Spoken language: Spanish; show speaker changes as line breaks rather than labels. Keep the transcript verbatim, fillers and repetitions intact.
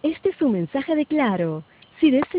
Este es un mensaje de Claro. Si desea